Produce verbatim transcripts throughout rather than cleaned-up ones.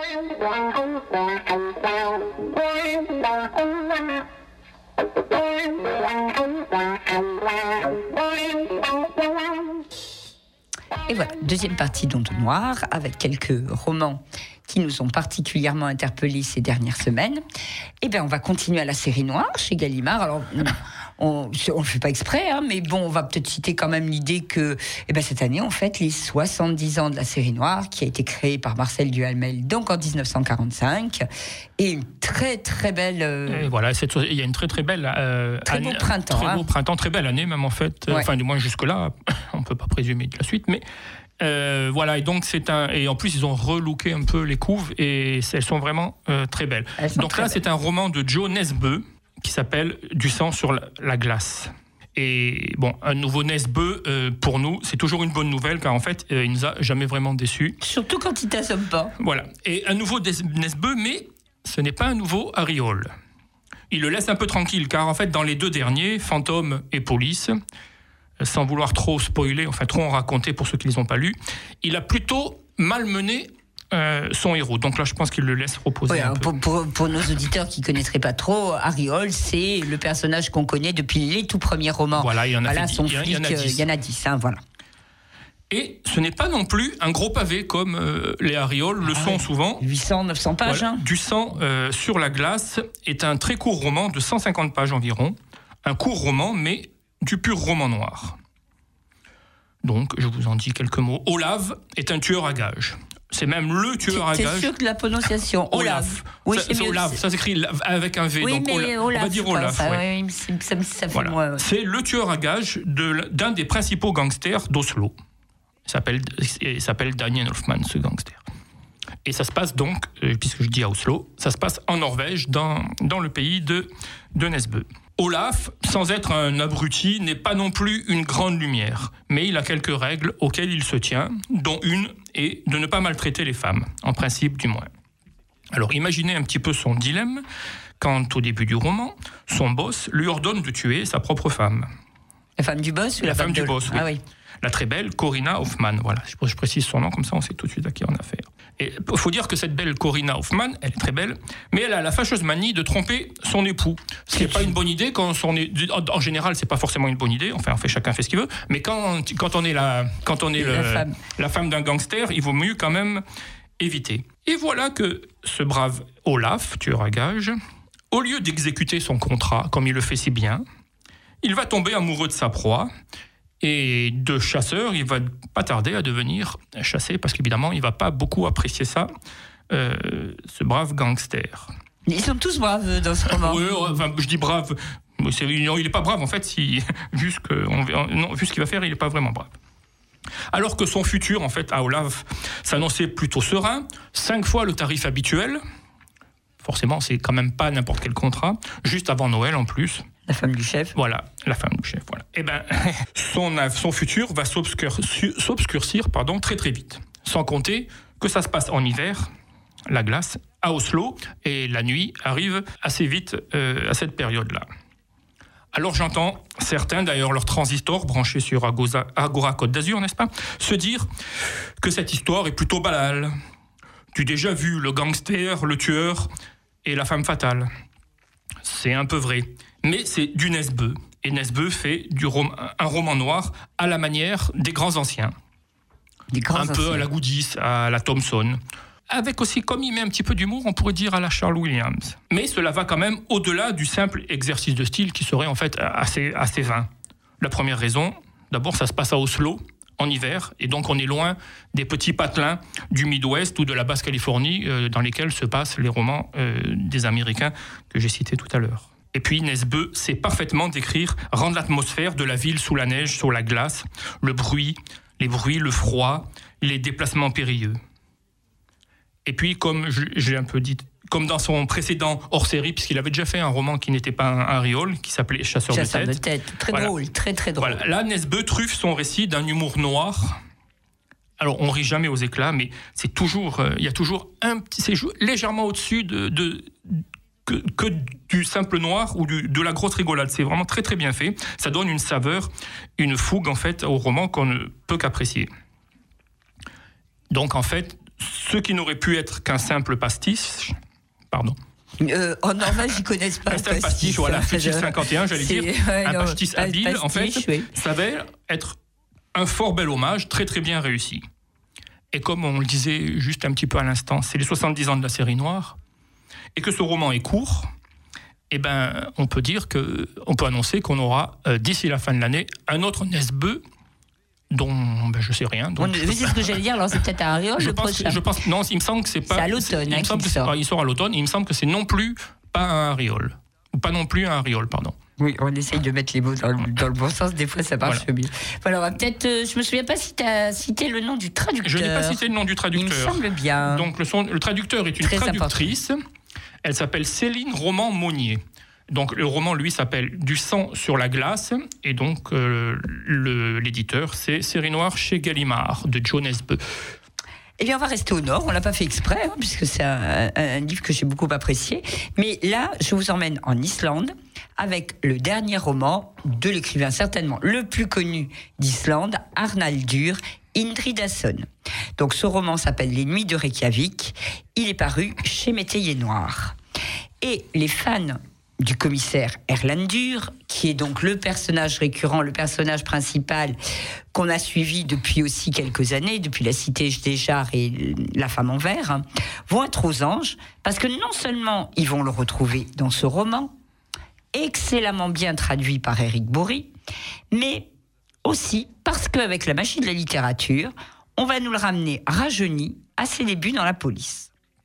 Et voilà, deuxième partie d'Onde Noire, avec quelques romans qui nous ont particulièrement interpellés ces dernières semaines. Et bien, on va continuer à la série noire chez Gallimard. Alors, on ne le fait pas exprès, hein, mais bon, on va peut-être citer quand même l'idée que eh ben, cette année, on fête les soixante-dix ans de la série noire, qui a été créée par Marcel Duhamel, donc en dix-neuf cent quarante-cinq. Et une très, très belle... Euh... Et voilà, cette, il y a une très, très belle... Euh, très beau année, printemps. Très hein. beau printemps, très belle année même, en fait. Ouais. Enfin, du moins jusque-là, on ne peut pas présumer de la suite, mais... Euh, voilà, et donc c'est un et en plus ils ont relooké un peu les couves et elles sont vraiment euh, très belles. Sont donc très là belles. C'est un roman de Joe Nesbø qui s'appelle Du sang sur la, la glace. Et bon, un nouveau Nesbø euh, pour nous, c'est toujours une bonne nouvelle car en fait euh, il nous a jamais vraiment déçus. Surtout quand il t'assomme pas. Voilà, et un nouveau Nesbø, mais ce n'est pas un nouveau Harry Hole. Il le laisse un peu tranquille car en fait dans les deux derniers, Fantôme et Police, sans vouloir trop spoiler, enfin trop en raconter pour ceux qui ne les ont pas lus, il a plutôt malmené euh, son héros. Donc là, je pense qu'il le laisse reposer oui, un peu. Pour, pour, pour nos auditeurs qui ne connaîtraient pas trop, Harry Hole, c'est le personnage qu'on connaît depuis les tout premiers romans. Voilà, il y en a, voilà, fait, son il y, flic, il y en a dix. Il y en a dix, hein, voilà. Et ce n'est pas non plus un gros pavé comme euh, les Harry Hole le ah, sont souvent. huit cents, neuf cents pages. Voilà. Hein. Du sang euh, sur la glace est un très court roman de cent cinquante pages environ. Un court roman, mais du pur roman noir. Donc, je vous en dis quelques mots. Olaf est un tueur à gages. C'est même le tueur à gages. C'est sûr que la prononciation, Olaf. Olaf. Oui, ça, c'est Olaf. Ça s'écrit avec un V. Oui, donc mais Olaf. Olaf, on va dire Olaf. Ça, ouais. oui, ça, ça fait voilà. moi, ouais. C'est le tueur à gages de, d'un des principaux gangsters d'Oslo. Il s'appelle, il s'appelle Daniel Hoffman, ce gangster. Et ça se passe donc, puisque je dis à Oslo, ça se passe en Norvège, dans, dans le pays de, de Nesbø. Olaf, sans être un abruti, n'est pas non plus une grande lumière, mais il a quelques règles auxquelles il se tient, dont une est de ne pas maltraiter les femmes, en principe du moins. Alors imaginez un petit peu son dilemme, quand au début du roman, son boss lui ordonne de tuer sa propre femme. La femme du boss ou la, la femme, femme du de... boss, oui. Ah oui. La très belle Corinna Hoffman, voilà, je précise son nom, comme ça on sait tout de suite à qui on a affaire. Et il faut dire que cette belle Corinna Hoffman, elle est très belle, mais elle a la fâcheuse manie de tromper son époux. Ce qui n'est pas une bonne idée quand on est, en général, c'est pas forcément une bonne idée. Enfin, on fait chacun fait ce qu'il veut. Mais quand quand on est la quand on est le, la, femme. la femme d'un gangster, il vaut mieux quand même éviter. Et voilà que ce brave Olaf, tueur à gages, au lieu d'exécuter son contrat comme il le fait si bien, il va tomber amoureux de sa proie. Et de chasseur, il va pas tarder à devenir chassé parce qu'évidemment, il va pas beaucoup apprécier ça, euh, ce brave gangster. Ils sont tous braves dans ce roman. Oui, enfin, je dis brave. C'est, non, il est pas brave en fait. Si, vu, ce que on, non, vu ce qu'il va faire, il est pas vraiment brave. Alors que son futur, en fait, à Olaf, s'annonçait plutôt serein. Cinq fois le tarif habituel. Forcément, c'est quand même pas n'importe quel contrat. Juste avant Noël, en plus. La femme du chef. Voilà, la femme du chef. Voilà. Et ben, son, son futur va s'obscurcir, s'obscurcir, pardon, très très vite. Sans compter que ça se passe en hiver, la glace, à Oslo, et la nuit arrive assez vite euh, à cette période-là. Alors j'entends certains, d'ailleurs leur transistor branché sur Agora, Agora Côte d'Azur, n'est-ce pas, se dire que cette histoire est plutôt banale. Du déjà vu, le gangster, le tueur et la femme fatale. C'est un peu vrai. Mais c'est du Nesbø. Et Nesbø fait du rom- un roman noir à la manière des grands anciens. Des grands un anciens. peu à la Goodis, à la Thompson. Avec aussi, comme il met un petit peu d'humour, on pourrait dire à la Charles Williams. Mais cela va quand même au-delà du simple exercice de style qui serait en fait assez, assez vain. La première raison, d'abord ça se passe à Oslo, en hiver, et donc on est loin des petits patelins du Midwest ou de la Basse-Californie euh, dans lesquels se passent les romans euh, des Américains que j'ai cités tout à l'heure. Et puis Nesbø sait parfaitement décrire, rendre l'atmosphère de la ville sous la neige, sur la glace, le bruit, les bruits, le froid, les déplacements périlleux. Et puis, comme j'ai un peu dit, comme dans son précédent hors-série, puisqu'il avait déjà fait un roman qui n'était pas un Harry Hole, qui s'appelait Chasseur, Chasseur de tête. de tête. Très voilà. drôle, très très drôle. Voilà. Là, Nesbø truffe son récit d'un humour noir. Alors, on rit jamais aux éclats, mais c'est toujours, il euh, y a toujours un petit, c'est légèrement au-dessus de, de que, que du simple noir ou du, de la grosse rigolade. C'est vraiment très très bien fait. Ça donne une saveur, une fougue en fait au roman qu'on ne peut qu'apprécier. Donc en fait, ce qui n'aurait pu être qu'un simple pastiche, pardon. Euh, en Norvège, ils connaissent pas. Un simple pastiche, voilà, Fétiche cinquante et un, j'allais dire, ouais, un non, pastis habile, pastiche, en fait, oui. Ça va être un fort bel hommage, très très bien réussi. Et comme on le disait juste un petit peu à l'instant, c'est les soixante-dix ans de la série noire, et que ce roman est court, eh ben, on peut dire que, on peut annoncer qu'on aura, euh, d'ici la fin de l'année, un autre Nesbø, dont ben, je sais rien. Donc, c'est ce que j'allais dire, alors c'est peut-être un Ariol je le pense, prochain. Je pense, non, il me semble que c'est pas... C'est à l'automne, hein, il, sort. il sort à l'automne, et il me semble que c'est non plus pas un Ariol. Ou pas non plus un Ariol, pardon. Oui, on essaye de mettre les mots dans le, dans le bon sens, des fois ça marche voilà. bien. Voilà, on va peut-être, euh, je me souviens pas si tu as cité le nom du traducteur. Je n'ai pas cité le nom du traducteur. Il me semble bien. Donc le, son, le traducteur est une Très traductrice. Important. Elle s'appelle Céline Roman-Monnier. Donc le roman, lui, s'appelle Du sang sur la glace. Et donc euh, le, l'éditeur, c'est Série Noire chez Gallimard, de Joe Nesbø. Eh bien, on va rester au nord. On l'a pas fait exprès, hein, puisque c'est un, un, un livre que j'ai beaucoup apprécié. Mais là, je vous emmène en Islande avec le dernier roman de l'écrivain certainement le plus connu d'Islande, Arnaldur Indridason. Donc, ce roman s'appelle Les Nuits de Reykjavik. Il est paru chez Métayer Noir. Et les fans du commissaire Erlendur, qui est donc le personnage récurrent, le personnage principal qu'on a suivi depuis aussi quelques années, depuis La Cité des Jarres et La Femme en Verre, hein, vont être aux anges, parce que non seulement ils vont le retrouver dans ce roman, excellemment bien traduit par Éric Bourri, mais aussi parce qu'avec la magie de la littérature, on va nous le ramener rajeuni à ses débuts dans la police.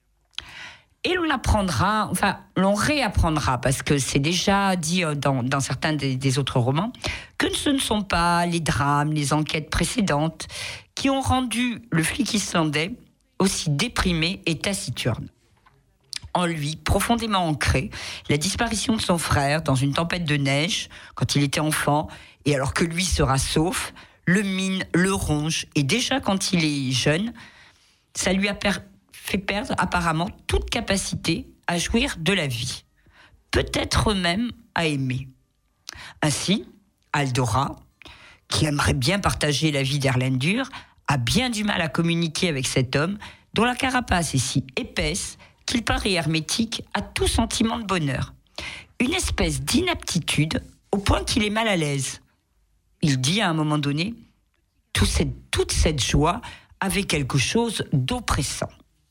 Et l'on apprendra, enfin, l'on réapprendra, parce que c'est déjà dit dans, dans certains des, des autres romans, que ce ne sont pas les drames, les enquêtes précédentes qui ont rendu le flic islandais aussi déprimé et taciturne. En lui, profondément ancré, la disparition de son frère dans une tempête de neige, quand il était enfant, et alors que lui sera sauf, le mine, le ronge, et déjà quand il est jeune, ça lui a permis fait perdre apparemment toute capacité à jouir de la vie, peut-être même à aimer. Ainsi, Aldora, qui aimerait bien partager la vie d'Erlendur, a bien du mal à communiquer avec cet homme dont la carapace est si épaisse qu'il paraît hermétique à tout sentiment de bonheur. Une espèce d'inaptitude au point qu'il est mal à l'aise. Il dit à un moment donné, toute cette, toute cette joie avait quelque chose d'oppressant.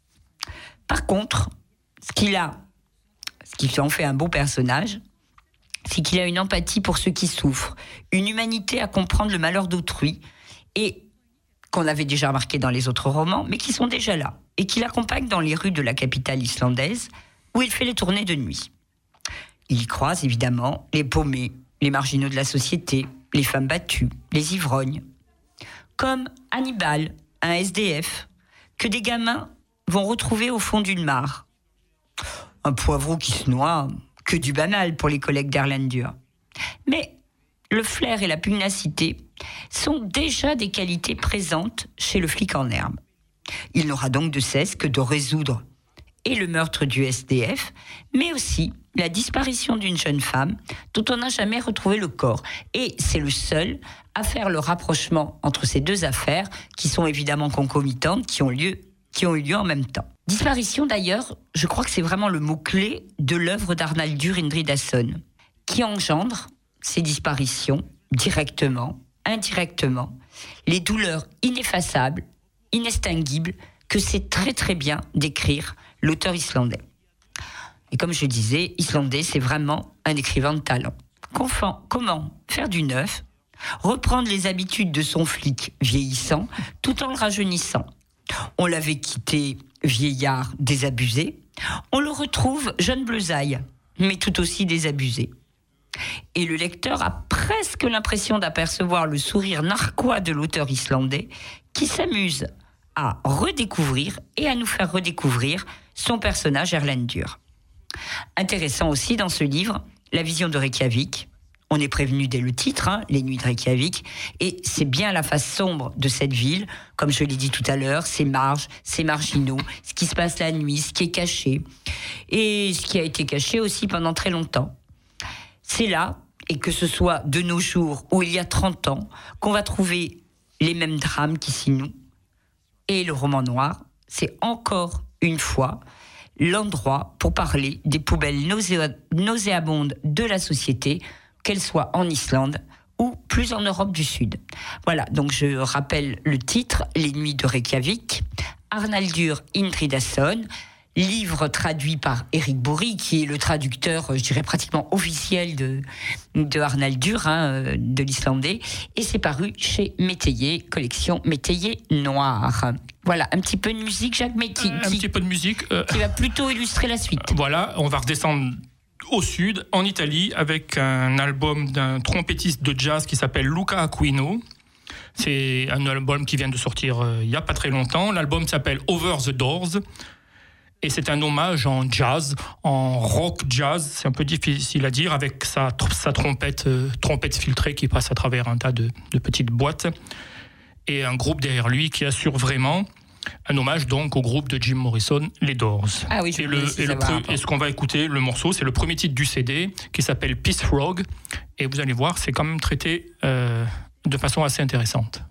Par contre, ce qu'il a, ce qui en fait un beau personnage, c'est qu'il a une empathie pour ceux qui souffrent, une humanité à comprendre le malheur d'autrui, et qu'on avait déjà remarqué dans les autres romans, mais qui sont déjà là, et qui l'accompagnent dans les rues de la capitale islandaise, où il fait les tournées de nuit. Il y croise évidemment les paumés, les marginaux de la société, les femmes battues, les ivrognes. Comme Hannibal, un S D F, que des gamins vont retrouver au fond d'une mare. Un poivreau qui se noie, que du banal pour les collègues d'Erlendur. Mais le flair et la pugnacité sont déjà des qualités présentes chez le flic en herbe. Il n'aura donc de cesse que de résoudre et le meurtre du S D F, mais aussi la disparition d'une jeune femme dont on n'a jamais retrouvé le corps. Et c'est le seul à faire le rapprochement entre ces deux affaires, qui sont évidemment concomitantes, qui ont lieu qui ont eu lieu en même temps. Disparition d'ailleurs, je crois que c'est vraiment le mot-clé de l'œuvre d'Arnaldur Indridason, qui engendre ces disparitions directement, indirectement, les douleurs ineffaçables, inextinguibles, que sait très très bien décrire l'auteur islandais. Et comme je disais, islandais, c'est vraiment un écrivain de talent. Comment faire du neuf, reprendre les habitudes de son flic vieillissant, tout en le rajeunissant. On l'avait quitté vieillard désabusé, on le retrouve jeune bleusaille, mais tout aussi désabusé. Et le lecteur a presque l'impression d'apercevoir le sourire narquois de l'auteur islandais qui s'amuse à redécouvrir et à nous faire redécouvrir son personnage Erlendur. Intéressant aussi dans ce livre, la vision de Reykjavik. On est prévenu dès le titre, hein, Les Nuits de Reykjavik, et c'est bien la face sombre de cette ville, comme je l'ai dit tout à l'heure, ses marges, ses marginaux, ce qui se passe la nuit, ce qui est caché, et ce qui a été caché aussi pendant très longtemps. C'est là, et que ce soit de nos jours ou il y a trente ans, qu'on va trouver les mêmes drames qui s'y nouent. Et le roman noir, c'est encore une fois l'endroit pour parler des poubelles nauséa- nauséabondes de la société, qu'elles soient en Islande ou plus en Europe du Sud. Voilà, donc je rappelle le titre, Les Nuits de Reykjavik, Arnaldur Indridason, livre traduit par Éric Bourri, qui est le traducteur, je dirais, pratiquement officiel de, de Arnaldur, hein, de l'islandais, et c'est paru chez Métayer, collection Métayer Noir. Voilà, un petit peu de musique, Jacques, mais qui, un qui, petit peu de musique. Euh, qui va plutôt illustrer la suite. Euh, voilà, on va redescendre au sud, en Italie, avec un album d'un trompettiste de jazz qui s'appelle Luca Aquino. C'est un album qui vient de sortir euh, il n'y a pas très longtemps. L'album s'appelle Over the Doors. Et c'est un hommage en jazz, en rock jazz, c'est un peu difficile à dire, avec sa, sa trompette, euh, trompette filtrée qui passe à travers un tas de, de petites boîtes. Et un groupe derrière lui qui assure vraiment un hommage donc au groupe de Jim Morrison, les Doors. Ah oui, je et, le, et, le pre- et ce qu'on va écouter, le morceau, c'est le premier titre du C D qui s'appelle Peace Frog. Et vous allez voir, c'est quand même traité euh, de façon assez intéressante.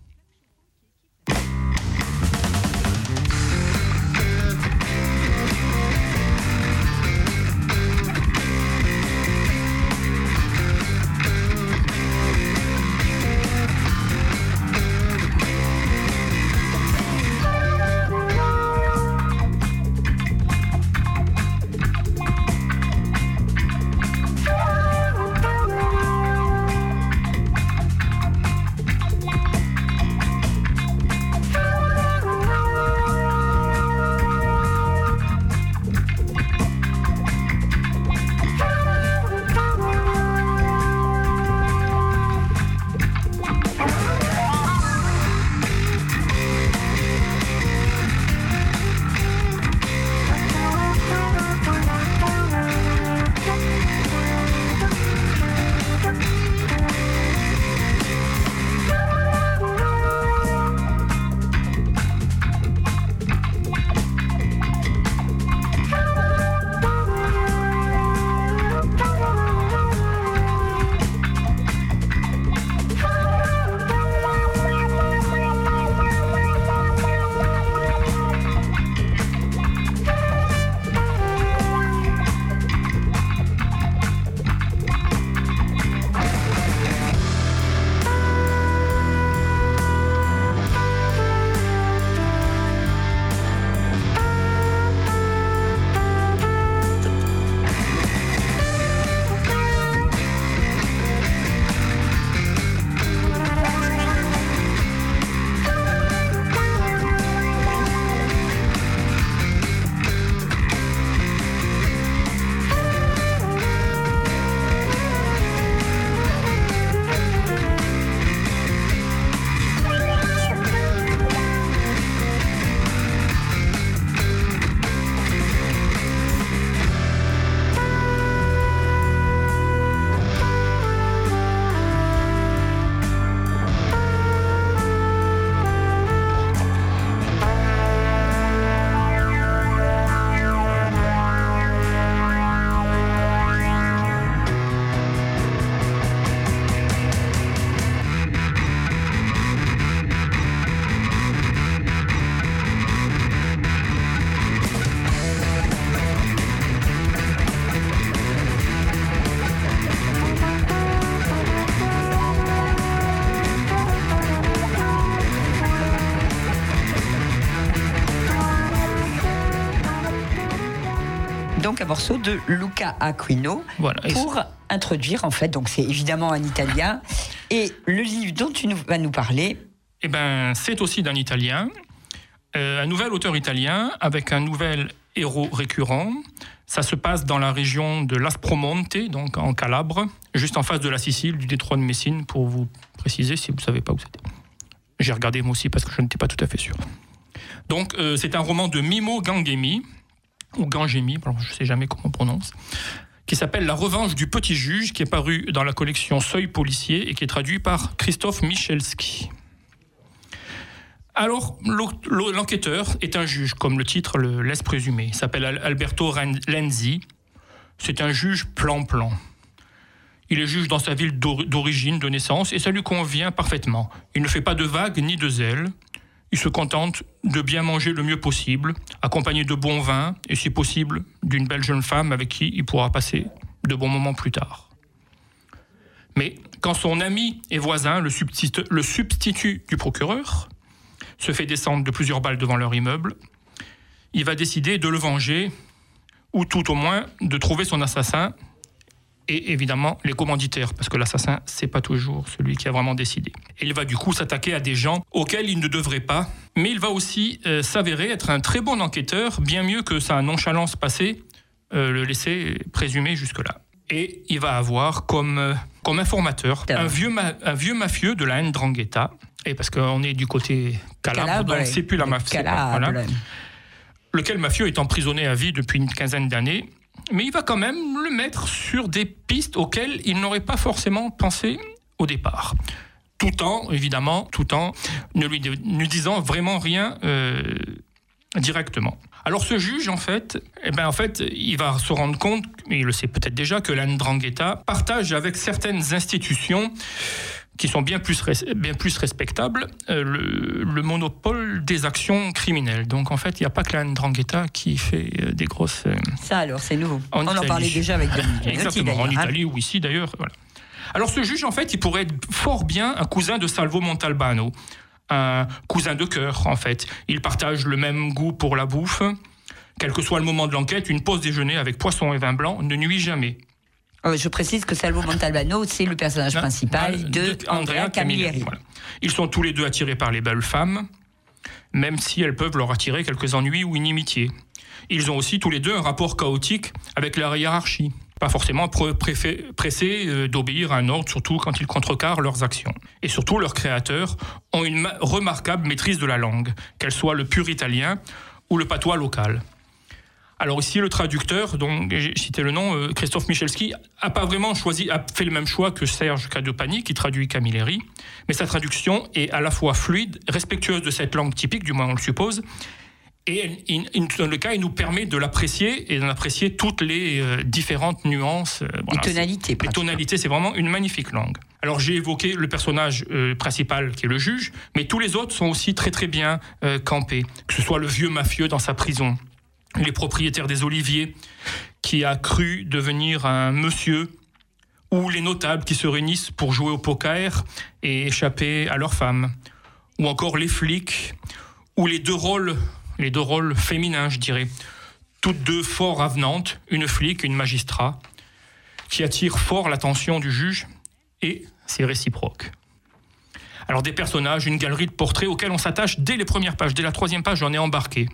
Donc un morceau de Luca Aquino, voilà, pour introduire en fait, donc c'est évidemment un italien, et le livre dont tu nous, vas nous parler... Eh ben, c'est aussi d'un italien, euh, un nouvel auteur italien avec un nouvel héros récurrent. Ça se passe dans la région de l'Aspromonte, donc en Calabre, juste en face de la Sicile, du détroit de Messine, pour vous préciser si vous ne savez pas où c'était. J'ai regardé moi aussi parce que je n'étais pas tout à fait sûr. Donc euh, c'est un roman de Mimo Gangemi, ou Gangemi, je ne sais jamais comment on prononce, qui s'appelle La revanche du petit juge, qui est paru dans la collection Seuil policier et qui est traduit par Christophe Michelski. Alors, l'enquêteur est un juge, comme le titre le laisse présumer. Il s'appelle Alberto Lenzi. C'est un juge plan-plan. Il est juge dans sa ville d'origine, de naissance, et ça lui convient parfaitement. Il ne fait pas de vagues ni de zèle. il se contente de bien manger le mieux possible, accompagné de bons vins et si possible d'une belle jeune femme avec qui il pourra passer de bons moments plus tard. Mais quand son ami et voisin, le substitut, le substitut du procureur, se fait descendre de plusieurs balles devant leur immeuble, il va décider de le venger ou tout au moins de trouver son assassin et évidemment les commanditaires, parce que l'assassin, c'est pas toujours celui qui a vraiment décidé. Et il va du coup s'attaquer à des gens auxquels il ne devrait pas, mais il va aussi euh, s'avérer être un très bon enquêteur, bien mieux que sa nonchalance passée euh, le laisser présumer jusque-là. Et il va avoir comme, euh, comme informateur un vieux, ma- un vieux mafieux de la Ndrangheta, et parce qu'on est du côté calabre, Calabre, donc c'est plus la mafia. Voilà. Lequel mafieux est emprisonné à vie depuis une quinzaine d'années, mais il va quand même le mettre sur des pistes auxquelles il n'aurait pas forcément pensé au départ. Tout en, évidemment, tout en ne lui ne disant vraiment rien euh, directement. Alors ce juge, en fait, eh ben, en fait, il va se rendre compte, mais il le sait peut-être déjà, que la Ndrangheta partage avec certaines institutions qui sont bien plus, bien plus respectables, euh, le, le monopole des actions criminelles. Donc en fait, il n'y a pas que la Ndrangheta qui fait euh, des grosses... Euh, Ça alors, c'est nouveau. En On Italie. en parlait déjà avec Dominique. Exactement, en Italie ou ici d'ailleurs. Voilà. Alors ce juge, en fait, il pourrait être fort bien un cousin de Salvo Montalbano, un cousin de cœur, en fait. Ils partagent le même goût pour la bouffe. Quel que soit le moment de l'enquête, une pause déjeuner avec poisson et vin blanc ne nuit jamais. Je précise que Salvo Montalbano, c'est le personnage non, principal de, de Andrea Camilleri. Voilà. Ils sont tous les deux attirés par les belles femmes, même si elles peuvent leur attirer quelques ennuis ou inimitiés. Ils ont aussi tous les deux un rapport chaotique avec leur hiérarchie, pas forcément pressés d'obéir à un ordre, surtout quand ils contrecarrent leurs actions. Et surtout, leurs créateurs ont une remarquable maîtrise de la langue, qu'elle soit le pur italien ou le patois local. Alors ici, le traducteur, dont j'ai cité le nom, euh, Christophe Michelski, a pas vraiment choisi, a fait le même choix que Serge Cadopani, qui traduit Camilleri, mais sa traduction est à la fois fluide, respectueuse de cette langue typique, du moins on le suppose, et il, il, dans le cas, il nous permet de l'apprécier et d'en apprécier toutes les euh, différentes nuances. Euh, voilà, les tonalités. Les tonalités, c'est vraiment une magnifique langue. Alors j'ai évoqué le personnage euh, principal qui est le juge, mais tous les autres sont aussi très très bien euh, campés, que ce soit le vieux mafieux dans sa prison, les propriétaires des oliviers qui a cru devenir un monsieur, ou les notables qui se réunissent pour jouer au poker et échapper à leurs femmes, ou encore les flics, ou les deux rôles, les deux rôles féminins, je dirais, toutes deux fort avenantes, une flic et une magistrat, qui attirent fort l'attention du juge, et c'est réciproque. Alors des personnages, une galerie de portraits auxquels on s'attache dès les premières pages, dès la troisième page, j'en ai embarqué.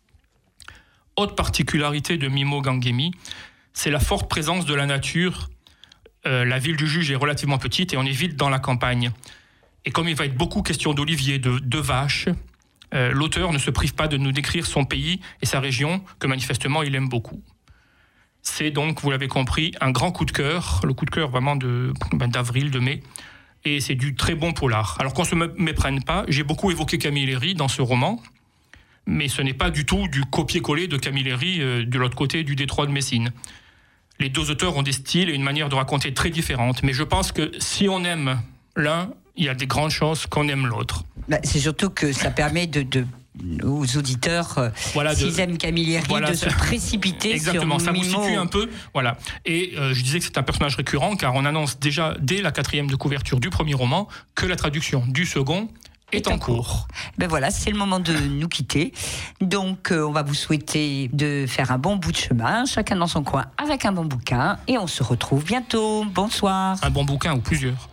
Autre particularité de Mimo Ganghemi, c'est la forte présence de la nature. Euh, la ville du juge est relativement petite et on est vite dans la campagne. Et comme il va être beaucoup question d'oliviers, de, de vaches, euh, l'auteur ne se prive pas de nous décrire son pays et sa région, que manifestement il aime beaucoup. C'est donc, vous l'avez compris, un grand coup de cœur, le coup de cœur vraiment de, ben, d'avril, de mai, et c'est du très bon polar. Alors qu'on ne se méprenne pas, j'ai beaucoup évoqué Camilleri dans ce roman, mais ce n'est pas du tout du copier-coller de Camilleri euh, de l'autre côté du détroit de Messine. Les deux auteurs ont des styles et une manière de raconter très différentes, mais je pense que si on aime l'un, il y a des grandes chances qu'on aime l'autre. Bah, c'est surtout que ça permet de, de, aux auditeurs, euh, voilà, s'ils aiment Camilleri, voilà, de se précipiter exactement, sur Mimo. Ça vous situe un peu. Voilà. Et euh, je disais que c'est un personnage récurrent, car on annonce déjà, dès la quatrième de couverture du premier roman, que la traduction du second est en cours. Ben voilà, c'est le moment de nous quitter. Donc, euh, on va vous souhaiter de faire un bon bout de chemin, chacun dans son coin, avec un bon bouquin. Et on se retrouve bientôt. Bonsoir. Un bon bouquin ou plusieurs.